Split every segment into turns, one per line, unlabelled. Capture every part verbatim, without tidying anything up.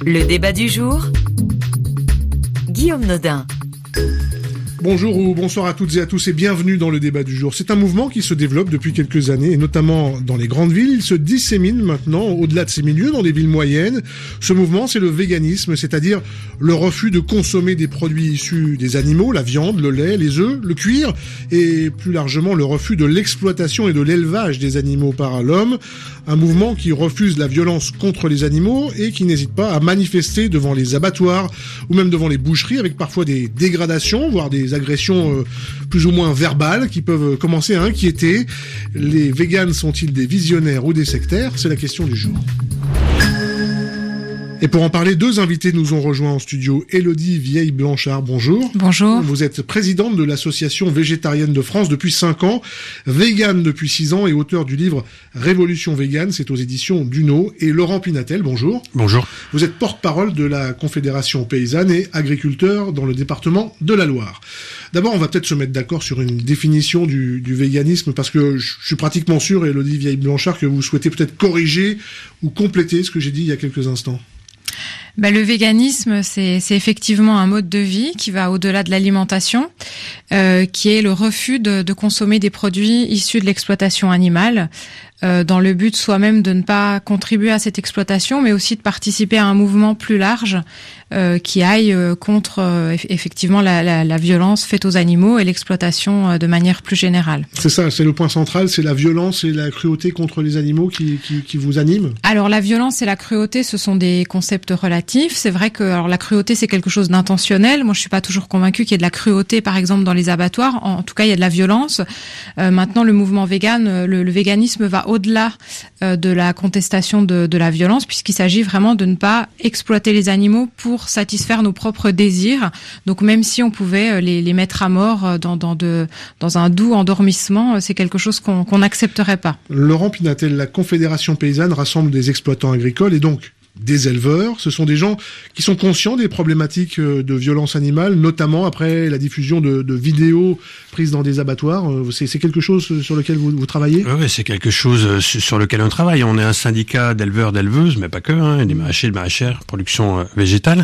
Le débat du jour, Guillaume Nodin.
Bonjour ou bonsoir à toutes et à tous et bienvenue dans le débat du jour. C'est un mouvement qui se développe depuis quelques années et notamment dans les grandes villes. Il se dissémine maintenant au-delà de ces milieux, dans les villes moyennes. Ce mouvement, c'est le véganisme, c'est-à-dire le refus de consommer des produits issus des animaux, la viande, le lait, les œufs, le cuir et plus largement le refus de l'exploitation et de l'élevage des animaux par l'homme. Un mouvement qui refuse la violence contre les animaux et qui n'hésite pas à manifester devant les abattoirs ou même devant les boucheries avec parfois des dégradations, voire des agressions euh, plus ou moins verbales qui peuvent commencer à inquiéter. Les véganes sont-ils des visionnaires ou des sectaires ? C'est la question du jour. Et pour en parler, deux invités nous ont rejoints en studio. Élodie Vieille-Blanchard, bonjour.
Bonjour.
Vous êtes présidente de l'Association végétarienne de France depuis cinq ans, végane depuis six ans et auteur du livre Révolution végane, c'est aux éditions Duno. Et Laurent Pinatel, bonjour.
Bonjour.
Vous êtes porte-parole de la Confédération paysanne et agriculteur dans le département de la Loire. D'abord, on va peut-être se mettre d'accord sur une définition du, du véganisme, parce que je suis pratiquement sûr, Élodie Vieille-Blanchard, que vous souhaitez peut-être corriger ou compléter ce que j'ai dit il y a quelques instants.
Bah, le véganisme, c'est, c'est effectivement un mode de vie qui va au-delà de l'alimentation, euh, qui est le refus de, de consommer des produits issus de l'exploitation animale, euh, dans le but soi-même de ne pas contribuer à cette exploitation, mais aussi de participer à un mouvement plus large euh, qui aille euh, contre euh, effectivement la, la, la violence faite aux animaux et l'exploitation euh, de manière plus générale.
C'est ça, c'est le point central, c'est la violence et la cruauté contre les animaux qui, qui, qui vous animent.
Alors la violence et la cruauté, ce sont des concepts relatifs. C'est vrai que alors la cruauté, c'est quelque chose d'intentionnel. Moi, je suis pas toujours convaincue qu'il y ait de la cruauté, par exemple, dans les abattoirs. En tout cas, il y a de la violence. Euh, maintenant, le mouvement vegan, le, le véganisme va au-delà euh, de la contestation de, de la violence, puisqu'il s'agit vraiment de ne pas exploiter les animaux pour satisfaire nos propres désirs. Donc, même si on pouvait les, les mettre à mort dans, dans, de, dans un doux endormissement, c'est quelque chose qu'on qu'on n'accepterait pas.
Laurent Pinatel, la Confédération paysanne rassemble des exploitants agricoles et donc des éleveurs. Ce sont des gens qui sont conscients des problématiques de violence animale, notamment après la diffusion de, de vidéos prises dans des abattoirs. C'est, c'est quelque chose sur lequel vous, vous travaillez ?
Oui, c'est quelque chose sur lequel on travaille. On est un syndicat d'éleveurs, d'éleveuses, mais pas que, hein, des maraîchers, de maraîchères, production euh, végétale.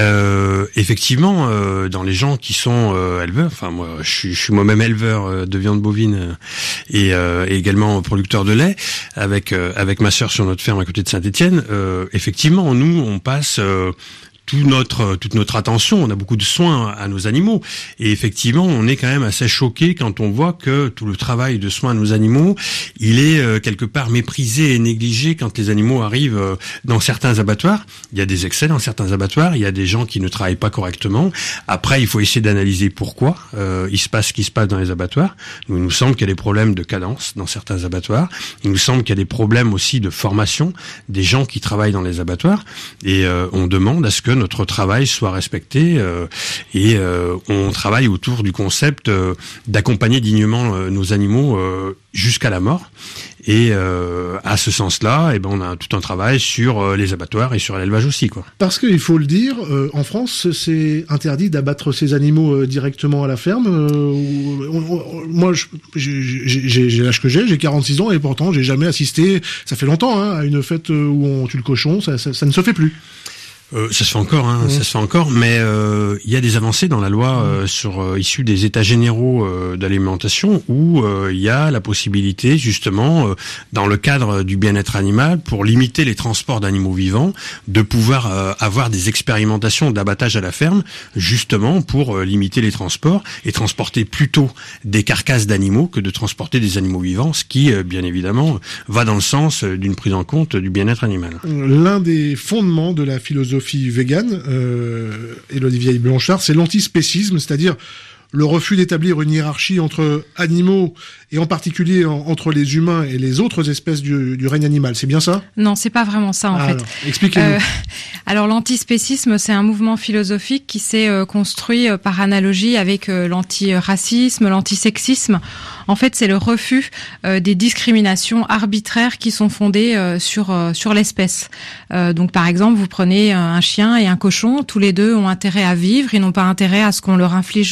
Euh, effectivement, euh, dans les gens qui sont euh, éleveurs, enfin moi, je suis, je suis moi-même éleveur euh, de viande bovine euh, et, euh, et également producteur de lait, avec euh, avec ma sœur sur notre ferme à côté de Saint-Étienne. Euh, effectivement, nous, on passe euh, tout notre, toute notre attention, on a beaucoup de soins à nos animaux. Et effectivement, on est quand même assez choqué quand on voit que tout le travail de soins à nos animaux, il est euh, quelque part méprisé et négligé quand les animaux arrivent euh, dans certains abattoirs. Il y a des excès dans certains abattoirs, il y a des gens qui ne travaillent pas correctement. Après, il faut essayer d'analyser pourquoi euh, il se passe ce qui se passe dans les abattoirs. Nous, il nous semble qu'il y a des problèmes de cadence dans certains abattoirs. Il nous semble qu'il y a des problèmes aussi de formation des gens qui travaillent dans les abattoirs. Et euh, on demande à ce que notre travail soit respecté euh, et euh, on travaille autour du concept euh, d'accompagner dignement euh, nos animaux euh, jusqu'à la mort. Et euh, à ce sens-là, eh ben on a tout un travail sur euh, les abattoirs et sur l'élevage aussi, quoi.
Parce qu'il faut le dire, euh, en France, c'est interdit d'abattre ces animaux euh, directement à la ferme. Euh, on, on, moi, je, j'ai, j'ai, j'ai l'âge que j'ai, j'ai quarante-six ans et pourtant, j'ai jamais assisté. Ça fait longtemps, hein, à une fête où on tue le cochon. Ça, ça, ça ne se fait plus.
Euh, ça se fait encore, hein, mmh. ça se fait encore, mais euh, il y a des avancées dans la loi euh, sur euh, issues des états généraux euh, d'alimentation où euh, il y a la possibilité justement, euh, dans le cadre du bien-être animal, pour limiter les transports d'animaux vivants, de pouvoir euh, avoir des expérimentations d'abattage à la ferme, justement pour euh, limiter les transports et transporter plutôt des carcasses d'animaux que de transporter des animaux vivants, ce qui, euh, bien évidemment, va dans le sens d'une prise en compte du bien-être animal.
L'un des fondements de la philosophie végane, euh, Élodie Vieille-Blanchard, c'est l'antispécisme, c'est-à-dire le refus d'établir une hiérarchie entre animaux et en particulier en, entre les humains et les autres espèces du, du règne animal. C'est bien ça ?
Non, c'est pas vraiment ça en
ah,
fait.
Alors, expliquez-nous. Euh,
alors l'antispécisme, c'est un mouvement philosophique qui s'est euh, construit euh, par analogie avec euh, l'antiracisme, l'antisexisme. En fait, c'est le refus euh, des discriminations arbitraires qui sont fondées euh, sur euh, sur l'espèce. Euh, donc, par exemple, vous prenez un chien et un cochon, tous les deux ont intérêt à vivre, ils n'ont pas intérêt à ce qu'on leur inflige la mort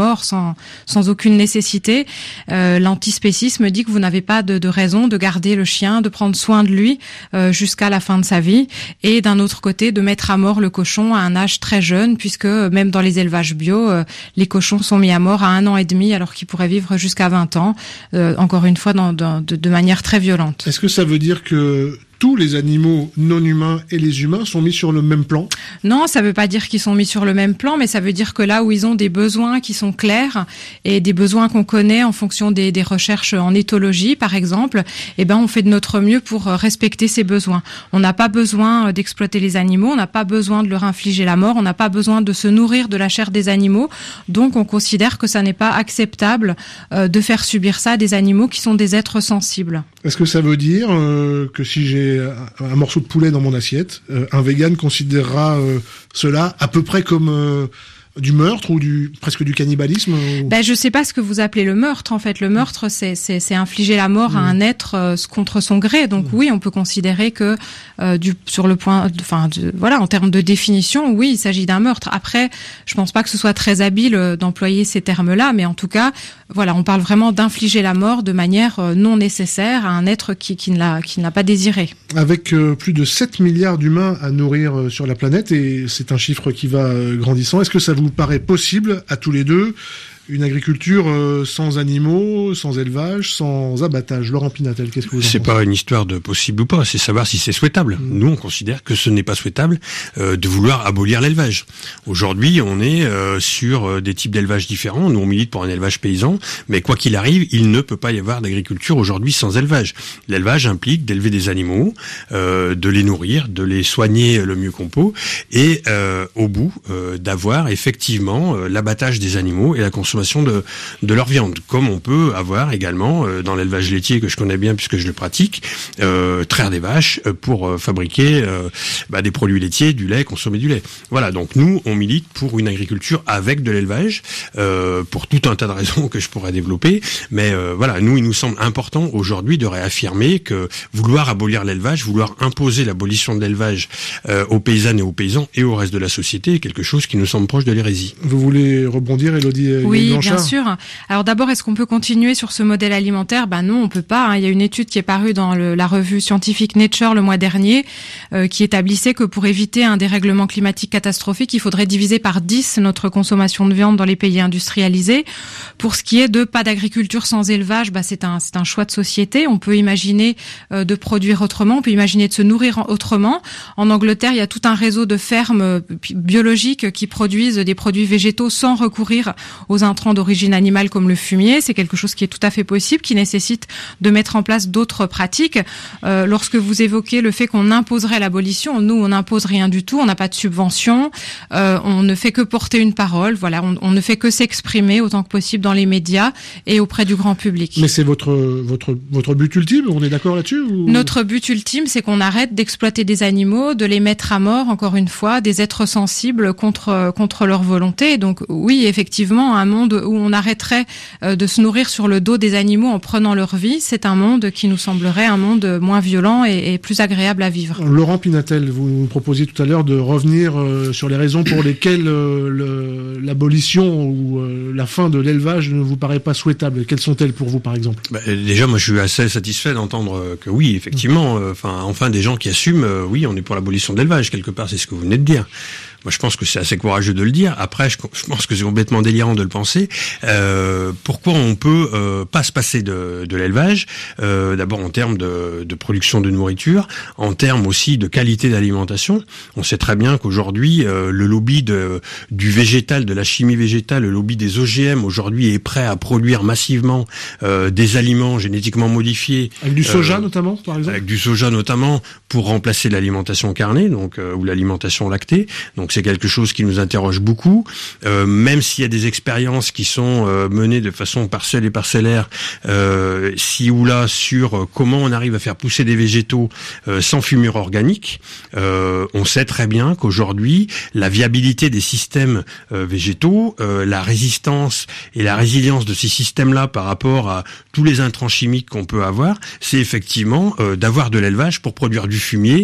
mort sans sans aucune nécessité. Euh, l'antispécisme dit que vous n'avez pas de, de raison de garder le chien, de prendre soin de lui euh, jusqu'à la fin de sa vie, et d'un autre côté de mettre à mort le cochon à un âge très jeune, puisque même dans les élevages bio, euh, les cochons sont mis à mort à un an et demi alors qu'ils pourraient vivre jusqu'à vingt ans, euh, encore une fois dans, dans, de, de manière très violente.
Est-ce que ça veut dire que tous les animaux non humains et les humains sont mis sur le même plan?
Non, ça veut pas dire qu'ils sont mis sur le même plan, mais ça veut dire que là où ils ont des besoins qui sont clairs et des besoins qu'on connaît en fonction des, des recherches en éthologie, par exemple, eh ben on fait de notre mieux pour respecter ces besoins. On n'a pas besoin d'exploiter les animaux, on n'a pas besoin de leur infliger la mort, on n'a pas besoin de se nourrir de la chair des animaux. Donc on considère que ça n'est pas acceptable euh, de faire subir ça à des animaux qui sont des êtres sensibles.
Est-ce que ça veut dire euh, que si j'ai un morceau de poulet dans mon assiette, euh, un vegan considérera euh, cela à peu près comme euh, du meurtre ou du presque du cannibalisme ou...
Ben je sais pas ce que vous appelez le meurtre. En fait, le meurtre c'est c'est c'est infliger la mort mmh. à un être euh, contre son gré. Donc mmh. oui, on peut considérer que euh, du sur le point, enfin voilà, en termes de définition, oui, il s'agit d'un meurtre. Après, je pense pas que ce soit très habile euh, d'employer ces termes-là, mais en tout cas, voilà, on parle vraiment d'infliger la mort de manière euh, non nécessaire à un être qui qui ne l'a qui n'a pas désiré.
Avec euh, plus de sept milliards d'humains à nourrir euh, sur la planète, et c'est un chiffre qui va euh, grandissant. Est-ce que ça vous paraît possible à tous les deux une agriculture euh, sans animaux, sans élevage, sans abattage? Laurent Pinatel, qu'est-ce que vous en pensez?
C'est pas une histoire de possible ou pas, c'est savoir si c'est souhaitable. Mmh. Nous, on considère que ce n'est pas souhaitable euh, de vouloir abolir l'élevage. Aujourd'hui, on est euh, sur des types d'élevage différents. Nous, on milite pour un élevage paysan, mais quoi qu'il arrive, il ne peut pas y avoir d'agriculture aujourd'hui sans élevage. L'élevage implique d'élever des animaux, euh, de les nourrir, de les soigner le mieux qu'on peut, et euh, au bout, euh, d'avoir effectivement euh, l'abattage des animaux et la consommation de, de leur viande, comme on peut avoir également euh, dans l'élevage laitier que je connais bien puisque je le pratique, euh, traire des vaches euh, pour euh, fabriquer euh, bah, des produits laitiers, du lait, consommer du lait. Voilà, donc nous on milite pour une agriculture avec de l'élevage, euh, pour tout un tas de raisons que je pourrais développer, mais euh, voilà, nous il nous semble important aujourd'hui de réaffirmer que vouloir abolir l'élevage, vouloir imposer l'abolition de l'élevage euh, aux paysannes et aux paysans et au reste de la société est quelque chose qui nous semble proche de l'hérésie.
Vous voulez rebondir, Élodie?
Oui. Oui, bien sûr. Alors d'abord, est-ce qu'on peut continuer sur ce modèle alimentaire? Ben non, on peut pas. Hein. Il y a une étude qui est parue dans le, la revue scientifique Nature le mois dernier euh, qui établissait que pour éviter un dérèglement climatique catastrophique, il faudrait diviser par dix notre consommation de viande dans les pays industrialisés. Pour ce qui est de pas d'agriculture sans élevage, ben c'est un c'est un choix de société. On peut imaginer euh, de produire autrement, on peut imaginer de se nourrir autrement. En Angleterre, il y a tout un réseau de fermes biologiques qui produisent des produits végétaux sans recourir aux intrants d'origine animale comme le fumier. C'est quelque chose qui est tout à fait possible, qui nécessite de mettre en place d'autres pratiques. Euh, lorsque vous évoquez le fait qu'on imposerait l'abolition, nous, on n'impose rien du tout, on n'a pas de subvention, euh, on ne fait que porter une parole, voilà, on, on ne fait que s'exprimer autant que possible dans les médias et auprès du grand public.
Mais c'est votre votre votre but ultime, on est d'accord là-dessus ou...
Notre but ultime, c'est qu'on arrête d'exploiter des animaux, de les mettre à mort, encore une fois, des êtres sensibles contre contre leur volonté. Donc oui, effectivement, un monde où on arrêterait de se nourrir sur le dos des animaux en prenant leur vie, c'est un monde qui nous semblerait un monde moins violent et, et plus agréable à vivre.
Laurent Pinatel, vous nous proposiez tout à l'heure de revenir euh, sur les raisons pour lesquelles euh, le, l'abolition ou euh, la fin de l'élevage ne vous paraît pas souhaitable. Quelles sont-elles pour vous, par exemple?
Bah, déjà, moi, je suis assez satisfait d'entendre que oui, effectivement, enfin, euh, enfin, des gens qui assument, euh, oui, on est pour l'abolition de l'élevage, quelque part, c'est ce que vous venez de dire. Moi, je pense que c'est assez courageux de le dire. Après, je, je pense que c'est complètement délirant de le penser. Euh, pourquoi on peut euh, pas se passer de, de l'élevage? euh, D'abord en termes de, de production de nourriture, en termes aussi de qualité d'alimentation. On sait très bien qu'aujourd'hui, euh, le lobby de, du végétal, de la chimie végétale, le lobby des O G M aujourd'hui est prêt à produire massivement euh, des aliments génétiquement modifiés.
Avec du soja
euh,
notamment, par exemple.
Avec du soja notamment pour remplacer l'alimentation carnée, donc euh, ou l'alimentation lactée. Donc c'est quelque chose qui nous interroge beaucoup, euh, même s'il y a des expériences qui sont euh, menées de façon partielle et parcellaire, euh, ci ou là, sur euh, comment on arrive à faire pousser des végétaux euh, sans fumure organique. Euh, on sait très bien qu'aujourd'hui, la viabilité des systèmes euh, végétaux, euh, la résistance et la résilience de ces systèmes-là par rapport à tous les intrants chimiques qu'on peut avoir, c'est effectivement euh, d'avoir de l'élevage pour produire du fumier,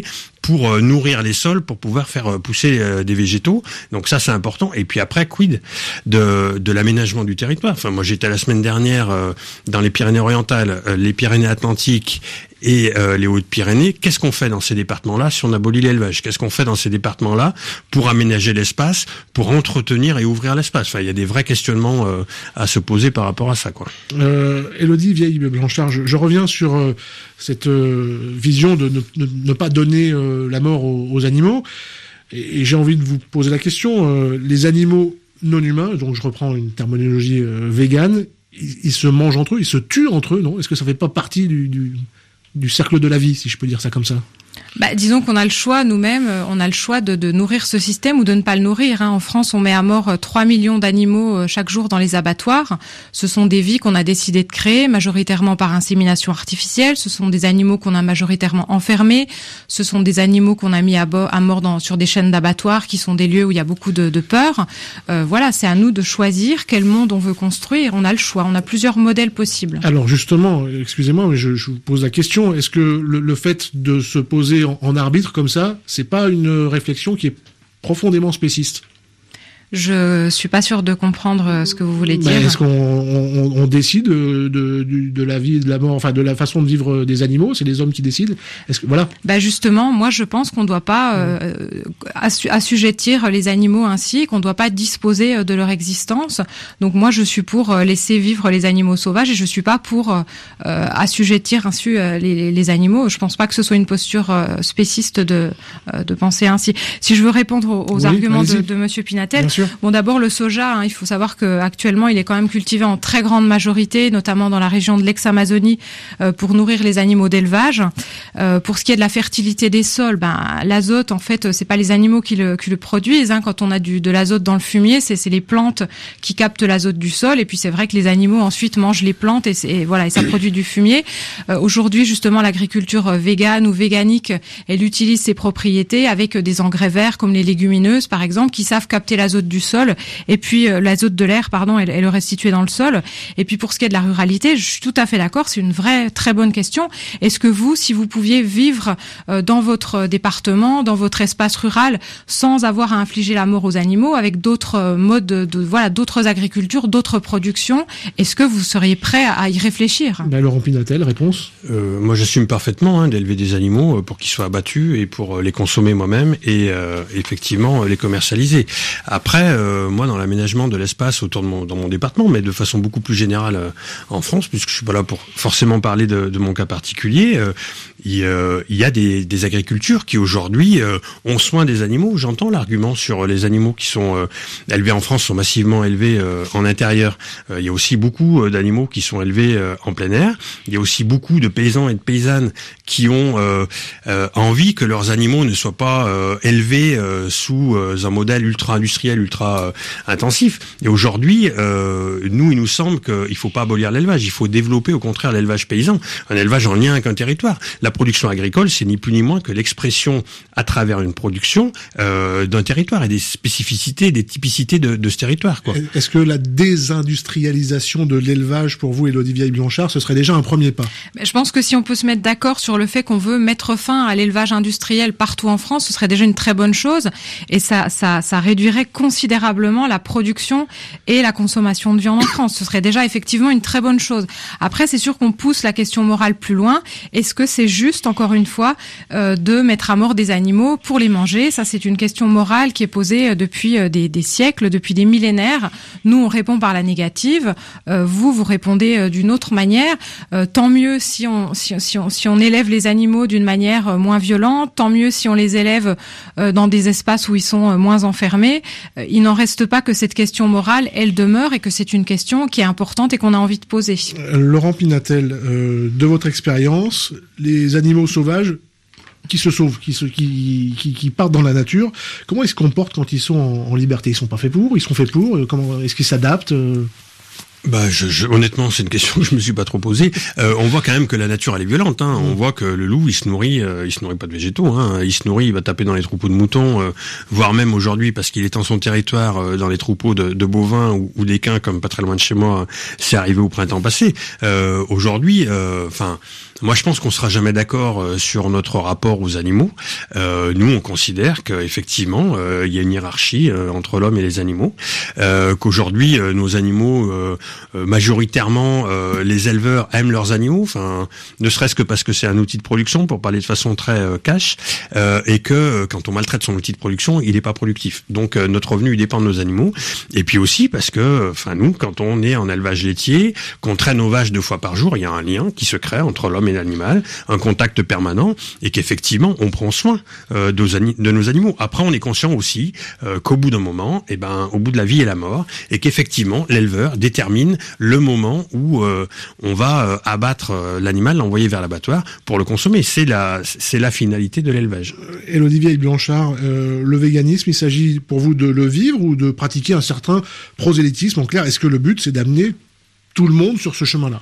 pour euh, nourrir les sols, pour pouvoir faire euh, pousser euh, des végétaux. Donc ça, c'est important. Et puis après, quid de, de l'aménagement du territoire. Enfin, moi, j'étais la semaine dernière euh, dans les Pyrénées-Orientales, euh, les Pyrénées-Atlantiques et euh, les Hautes-Pyrénées. Qu'est-ce qu'on fait dans ces départements-là si on abolit l'élevage? Qu'est-ce qu'on fait dans ces départements-là pour aménager l'espace, pour entretenir et ouvrir l'espace? Enfin, il y a des vrais questionnements euh, à se poser par rapport à ça, quoi.
Euh, Élodie Vieille-Blanchard, je, je reviens sur euh, cette euh, vision de ne, ne, ne pas donner euh, la mort aux, aux animaux. Et, et j'ai envie de vous poser la question. Euh, les animaux non humains, donc je reprends une terminologie euh, végane, ils, ils se mangent entre eux, ils se tuent entre eux, non? Est-ce que ça fait pas partie du, du, du cercle de la vie, si je peux dire ça comme ça?
Bah, disons qu'on a le choix, nous-mêmes, on a le choix de, de nourrir ce système ou de ne pas le nourrir. Hein. En France, on met à mort trois millions d'animaux chaque jour dans les abattoirs. Ce sont des vies qu'on a décidé de créer, majoritairement par insémination artificielle. Ce sont des animaux qu'on a majoritairement enfermés. Ce sont des animaux qu'on a mis à, bo- à mort dans, sur des chaînes d'abattoirs qui sont des lieux où il y a beaucoup de, de peur. Euh, voilà, c'est à nous de choisir quel monde on veut construire. On a le choix, on a plusieurs modèles possibles.
Alors justement, excusez-moi, mais je, je vous pose la question. Est-ce que le, le fait de se poser en, en arbitre comme ça, c'est pas une réflexion qui est profondément spéciste?
Je suis pas sûre de comprendre ce que vous voulez dire.
Ben, est-ce qu'on on, on décide de, de, de la vie et de la mort, enfin de la façon de vivre des animaux? C'est les hommes qui décident. Est-ce que voilà?
Ben justement, moi je pense qu'on ne doit pas euh, assu- assujettir les animaux ainsi, qu'on ne doit pas disposer de leur existence. Donc moi je suis pour laisser vivre les animaux sauvages et je suis pas pour euh, assujettir ainsi euh, les, les animaux. Je pense pas que ce soit une posture euh, spéciste de euh, de penser ainsi. Si je veux répondre aux, aux
oui,
arguments
allez-y.
de, de Monsieur Pinatel.
Bien sûr.
Bon, d'abord le soja, hein, il faut savoir que actuellement il est quand même cultivé en très grande majorité, notamment dans la région de l'ex-Amazonie, euh, pour nourrir les animaux d'élevage. Euh, pour ce qui est de la fertilité des sols, ben l'azote, en fait, c'est pas les animaux qui le, qui le produisent. Hein. Quand on a du de l'azote dans le fumier, c'est, c'est les plantes qui captent l'azote du sol. Et puis c'est vrai que les animaux ensuite mangent les plantes et, et voilà, et ça produit du fumier. Euh, aujourd'hui, justement, l'agriculture végane ou véganique, elle utilise ces propriétés avec des engrais verts comme les légumineuses, par exemple, qui savent capter l'azote du sol et puis euh, l'azote de l'air, pardon, et, et le restituer dans le sol. Et puis pour ce qui est de la ruralité, je suis tout à fait d'accord, c'est une vraie très bonne question. Est-ce que vous, si vous pouviez vivre euh, dans votre département, dans votre espace rural, sans avoir à infliger la mort aux animaux, avec d'autres euh, modes de, de voilà, d'autres agricultures, d'autres productions, est-ce que vous seriez prêt à, à y réfléchir?
Ben, Laurent Pinatel, réponse?
Euh, moi, j'assume parfaitement hein, d'élever des animaux euh, pour qu'ils soient abattus et pour euh, les consommer moi-même et euh, effectivement euh, les commercialiser. Après, euh, moi, dans l'aménagement de l'espace autour de mon, dans mon département, mais de façon beaucoup plus générale euh, en France, puisque je suis pas là pour forcément parler de, de mon cas particulier, euh, il, euh, il y a des, des agricultures qui aujourd'hui euh, ont soin des animaux. J'entends l'argument sur les animaux qui sont euh, élevés en France, sont massivement élevés euh, en intérieur. Euh, il y a aussi beaucoup euh, d'animaux qui sont élevés euh, en plein air. Il y a aussi beaucoup de paysans et de paysannes qui ont euh, euh, envie que leurs animaux ne soient pas euh, élevés euh, sous euh, un modèle ultra-industriel, ultra euh, intensif. Et aujourd'hui, euh, nous, il nous semble qu'il faut pas abolir l'élevage. Il faut développer au contraire l'élevage paysan, un élevage en lien avec un territoire. La production agricole, c'est ni plus ni moins que l'expression à travers une production euh, d'un territoire et des spécificités, des typicités de, de ce territoire, quoi.
Est-ce que la désindustrialisation de l'élevage, pour vous, Élodie Vieille-Blanchard, ce serait déjà un premier pas?
Je pense que si on peut se mettre d'accord sur le fait qu'on veut mettre fin à l'élevage industriel partout en France, ce serait déjà une très bonne chose et ça, ça, ça réduirait considérablement la production et la consommation de viande en France. Ce serait déjà effectivement une très bonne chose. Après, c'est sûr qu'on pousse la question morale plus loin. Est-ce que c'est juste, encore une fois, euh, de mettre à mort des animaux pour les manger? Ça, c'est une question morale qui est posée depuis des, des siècles, depuis des millénaires. Nous, on répond par la négative. Euh, vous, vous répondez euh, d'une autre manière. Euh, tant mieux si on, si, si on, si on élève les animaux d'une manière euh, moins violente. Tant mieux si on les élève euh, dans des espaces où ils sont euh, moins enfermés. Euh, il n'en reste pas que cette question morale, elle demeure et que c'est une question qui est importante et qu'on a envie de poser.
Euh, Laurent Pinatel, euh, de votre expérience, les animaux sauvages qui se sauvent, qui, se, qui, qui, qui partent dans la nature, comment ils se comportent quand ils sont en, en liberté? Ils sont pas faits pour? Ils sont faits pour? euh, Comment est-ce qu'ils s'adaptent? euh
Bah, je, je, honnêtement, c'est une question que je me suis pas trop posée. Euh, on voit quand même que la nature elle est violente. Hein. On voit que le loup, il se nourrit, euh, il se nourrit pas de végétaux. Hein. Il se nourrit, il va taper dans les troupeaux de moutons, euh, voire même aujourd'hui, parce qu'il est en son territoire, euh, dans les troupeaux de, de bovins ou, ou d'équins, comme pas très loin de chez moi, c'est arrivé au printemps passé. Euh, aujourd'hui, enfin. Euh, Moi, je pense qu'on sera jamais d'accord euh, sur notre rapport aux animaux. Euh, nous, on considère qu'effectivement, euh, il y a une hiérarchie euh, entre l'homme et les animaux, euh, qu'aujourd'hui, euh, nos animaux, euh, euh, majoritairement, euh, les éleveurs aiment leurs animaux, enfin, ne serait-ce que parce que c'est un outil de production, pour parler de façon très euh, cash, euh, et que euh, quand on maltraite son outil de production, il n'est pas productif. Donc, euh, notre revenu, il dépend de nos animaux. Et puis aussi parce que, enfin, nous, quand on est en élevage laitier, qu'on traîne nos vaches deux fois par jour, il y a un lien qui se crée entre l'homme et l'animal, un contact permanent, et qu'effectivement, on prend soin euh, de, de nos animaux. Après, on est conscient aussi euh, qu'au bout d'un moment, eh ben, au bout de la vie et la mort, et qu'effectivement, l'éleveur détermine le moment où euh, on va euh, abattre euh, l'animal, l'envoyer vers l'abattoir pour le consommer. C'est la, c'est la finalité de l'élevage.
Élodie Vieille-Blanchard, euh, le véganisme, il s'agit pour vous de le vivre ou de pratiquer un certain prosélytisme? En clair, est-ce que le but, c'est d'amener tout le monde sur ce chemin-là?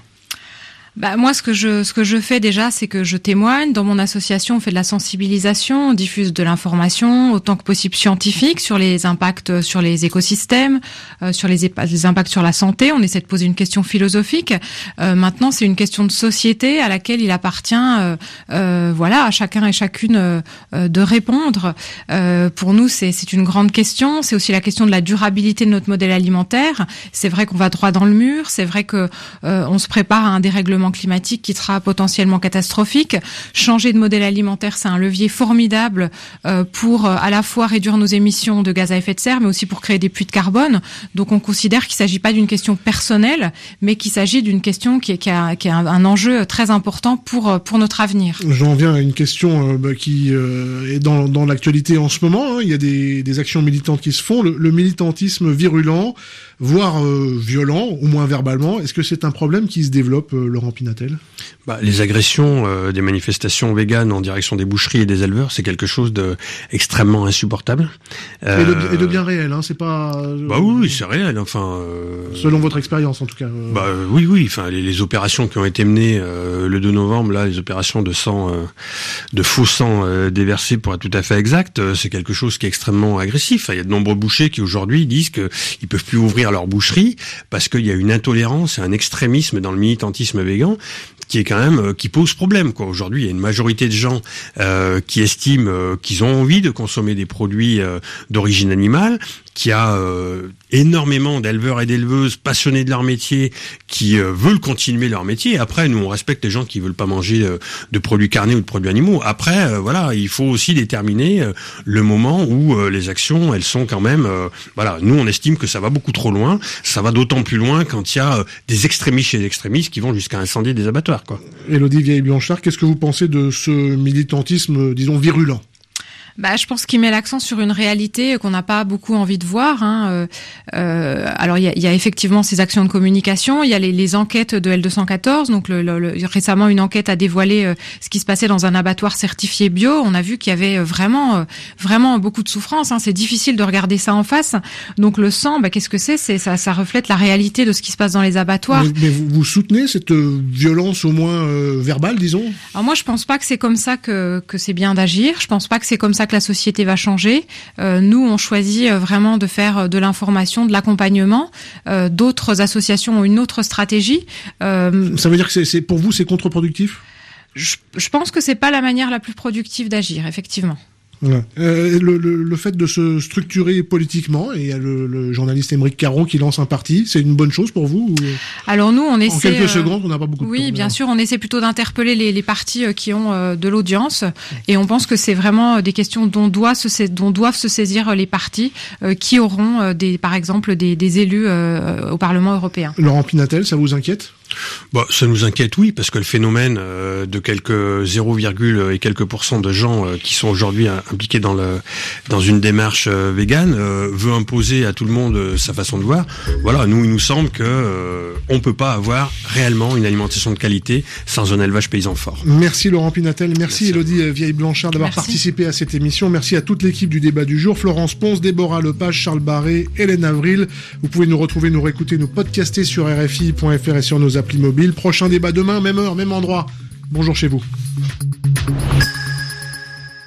Bah, moi, ce que je, ce que je fais déjà, c'est que je témoigne. Dans mon association, on fait de la sensibilisation, on diffuse de l'information autant que possible scientifique sur les impacts sur les écosystèmes, euh, sur les, les impacts sur la santé. On essaie de poser une question philosophique. Euh, maintenant, c'est une question de société à laquelle il appartient, euh, euh, voilà, à chacun et chacune euh, de répondre. Euh, pour nous, c'est, c'est une grande question. C'est aussi la question de la durabilité de notre modèle alimentaire. C'est vrai qu'on va droit dans le mur. C'est vrai que euh, on se prépare à un dérèglement climatique qui sera potentiellement catastrophique. Changer de modèle alimentaire, c'est un levier formidable euh, pour euh, à la fois réduire nos émissions de gaz à effet de serre, mais aussi pour créer des puits de carbone. Donc on considère qu'il ne s'agit pas d'une question personnelle, mais qu'il s'agit d'une question qui est, qui a, qui a un, un enjeu très important pour, pour notre avenir.
J'en viens à une question euh, bah, qui euh, est dans, dans l'actualité en ce moment. Hein. Il y a des, des actions militantes qui se font. Le, le militantisme virulent, voire euh, violent, au moins verbalement, est-ce que c'est un problème qui se développe, euh, Laurent Pinatel?
Bah, les agressions euh, des manifestations véganes en direction des boucheries et des éleveurs, c'est quelque chose de extrêmement insupportable.
Euh, et, de, et de bien réel, hein, c'est pas... Euh,
bah oui, c'est réel, enfin... Euh,
selon votre expérience, en tout cas. Euh...
Bah euh, oui, oui, enfin, les, les opérations qui ont été menées euh, le deux novembre, là, les opérations de sang, euh, de faux sang euh, déversé, pour être tout à fait exact, euh, c'est quelque chose qui est extrêmement agressif. Il y a de nombreux bouchers qui, aujourd'hui, disent qu'ils peuvent plus ouvrir leur boucherie parce qu'il y a une intolérance et un extrémisme dans le militantisme végan qui est quand même euh, qui pose problème, quoi. Aujourd'hui, il y a une majorité de gens euh, qui estiment euh, qu'ils ont envie de consommer des produits euh, d'origine animale, qu'il y a euh, énormément d'éleveurs et d'éleveuses passionnés de leur métier qui euh, veulent continuer leur métier. Après, nous, on respecte les gens qui veulent pas manger euh, de produits carnés ou de produits animaux. Après, euh, voilà, il faut aussi déterminer euh, le moment où euh, les actions, elles sont quand même... Euh, voilà, nous, on estime que ça va beaucoup trop loin. Ça va d'autant plus loin quand il y a euh, des extrémistes chez les extrémistes qui vont jusqu'à incendier des abattoirs, quoi.
Élodie Vieille-Blanchard, qu'est-ce que vous pensez de ce militantisme, disons, virulent?
Bah, je pense qu'il met l'accent sur une réalité qu'on n'a pas beaucoup envie de voir. Hein. Euh, alors, il y a, y a effectivement ces actions de communication, il y a les, les enquêtes de L deux cent quatorze. Donc, le, le, le, récemment, une enquête a dévoilé euh, ce qui se passait dans un abattoir certifié bio. On a vu qu'il y avait vraiment, euh, vraiment beaucoup de souffrance. Hein. C'est difficile de regarder ça en face. Donc, le sang, bah, qu'est-ce que c'est, c'est ça, ça reflète la réalité de ce qui se passe dans les abattoirs.
Mais, mais vous, vous soutenez cette euh, violence au moins euh, verbale, disons?
Alors moi, je pense pas que c'est comme ça que que c'est bien d'agir. Je pense pas que c'est comme ça que la société va changer. Euh, nous, on choisit vraiment de faire de l'information, de l'accompagnement. Euh, d'autres associations ont une autre stratégie.
Euh, ça veut dire que c'est, c'est pour vous, c'est contre-productif?
je, je pense que c'est pas la manière la plus productive d'agir, effectivement.
Ouais. Euh, le, le, le fait de se structurer politiquement, et il y a le, le journaliste Émeric Caron qui lance un parti, c'est une bonne chose pour vous ou...
Alors nous, on essaie...
En quelques
euh,
secondes, on n'a pas beaucoup de
oui,
temps.
Oui, bien
mais...
sûr, on essaie plutôt d'interpeller les, les partis qui ont euh, de l'audience, et on pense que c'est vraiment des questions dont, doit se, dont doivent se saisir les partis euh, qui auront, euh, des, par exemple, des, des élus euh, au Parlement européen.
Laurent Pinatel, ça vous inquiète ?
Bon, ça nous inquiète, oui, parce que le phénomène euh, de quelques zéro, et quelques pourcents de gens euh, qui sont aujourd'hui euh, impliqués dans le dans une démarche euh, végane euh, veut imposer à tout le monde euh, sa façon de voir. Voilà, nous, il nous semble que euh, on peut pas avoir réellement une alimentation de qualité sans un élevage paysan fort.
Merci Laurent Pinatel, merci, merci Élodie Vieille-Blanchard d'avoir
merci.
participé à cette émission. Merci à toute l'équipe du débat du jour, Florence Ponce, Déborah Lepage, Charles Barré, Hélène Avril. Vous pouvez nous retrouver, nous réécouter, nous podcaster sur R F I point F R et sur nos applis mobiles. Prochain débat demain, même heure, même endroit. Bonjour chez vous.